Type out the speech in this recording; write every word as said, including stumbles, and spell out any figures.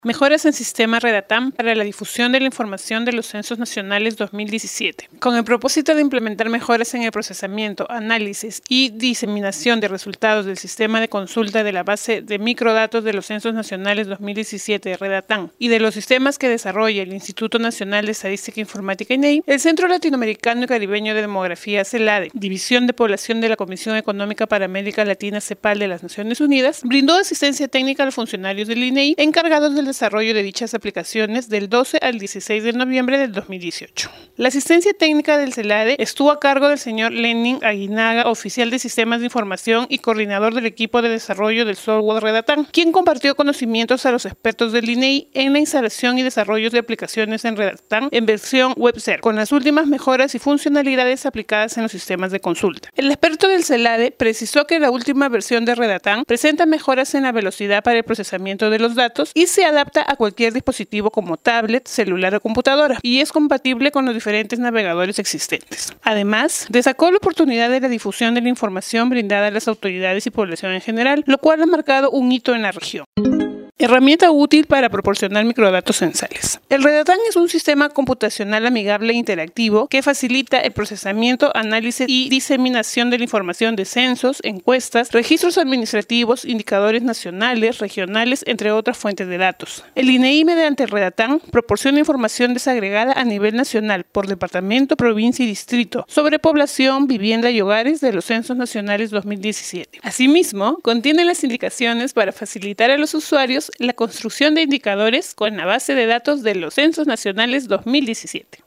Mejoras en sistema Redatam para la difusión de la información de los censos nacionales dos mil diecisiete. Con el propósito de implementar mejoras en el procesamiento, análisis y diseminación de resultados del sistema de consulta de la base de microdatos de los censos nacionales dos mil diecisiete de Redatam y de los sistemas que desarrolla el Instituto Nacional de Estadística Informática I N E I, el Centro Latinoamericano y Caribeño de Demografía CELADE, División de Población de la Comisión Económica para América Latina CEPAL de las Naciones Unidas, brindó asistencia técnica a los funcionarios del I N E I encargados del desarrollo de dichas aplicaciones del doce al dieciséis de noviembre del dos mil dieciocho. La asistencia técnica del CELADE estuvo a cargo del señor Lenin Aguinaga, oficial de Sistemas de Información y coordinador del equipo de desarrollo del software Redatam, quien compartió conocimientos a los expertos del I N E I en la instalación y desarrollo de aplicaciones en Redatam en versión web server, con las últimas mejoras y funcionalidades aplicadas en los sistemas de consulta. El experto del CELADE precisó que la última versión de Redatam presenta mejoras en la velocidad para el procesamiento de los datos y se adapta a cualquier dispositivo como tablet, celular o computadora y es compatible con los diferentes navegadores existentes. Además, destacó la oportunidad de la difusión de la información brindada a las autoridades y población en general, lo cual ha marcado un hito en la región. Herramienta útil para proporcionar microdatos censales. El Redatam es un sistema computacional amigable e interactivo que facilita el procesamiento, análisis y diseminación de la información de censos, encuestas, registros administrativos, indicadores nacionales, regionales, entre otras fuentes de datos. El I N E I, mediante el Redatam, proporciona información desagregada a nivel nacional por departamento, provincia y distrito sobre población, vivienda y hogares de los censos nacionales dos mil diecisiete. Asimismo, contiene las indicaciones para facilitar a los usuarios la construcción de indicadores con la base de datos de los censos nacionales dos mil diecisiete.